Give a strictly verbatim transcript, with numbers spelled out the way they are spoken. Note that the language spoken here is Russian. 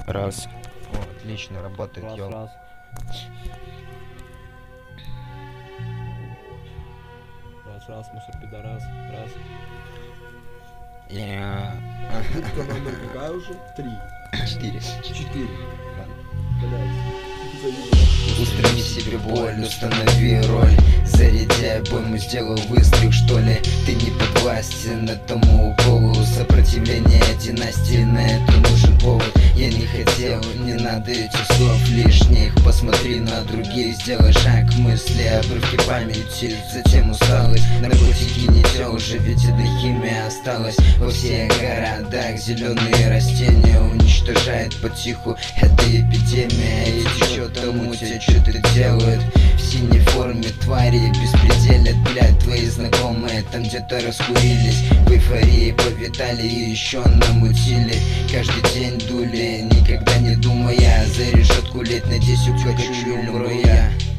Раз. О, отлично, работает, Раз, ёл. раз. Раз, раз, мусор пидорас. Раз. Я... Будка номер какая уже? Три. Четыре. Четыре. Ладно. Блядь. Заебал. Устрани себе боль, установи роль. Зарядяй обойму, сделал выстрел, что ли. Ты не подвластен этому уколу. Сопротивление династии, на это нужен повод. Я не хотел, не надо этих слов лишних. Посмотри на других, сделай шаг к мысли. Обрывки памяти, затем усталость. Наркотики не те уже, ведь эта химия осталась. Во всех городах зеленые растения уничтожает потиху. Это эпидемия, и течет мутя, что-то делают в синей форме твари беспределят, блядь, твои знакомые там где-то раскурились, в эйфории повитали и еще намутили. Каждый день дули, никогда не думая, за решетку лет, надеюсь, укачу, умру я.